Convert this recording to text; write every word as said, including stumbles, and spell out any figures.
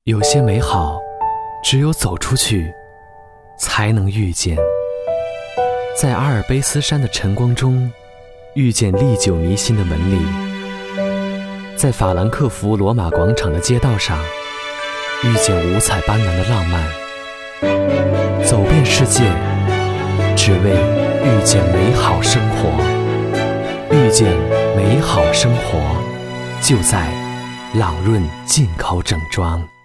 有些美好，只有走出去，才能遇见。在阿尔卑斯山的晨光中，遇见历久弥新的门里；在法兰克福罗马广场的街道上，遇见五彩斑斓的浪漫。走遍世界，只为遇见美好生活。遇见美好生活，就在朗润进口整装。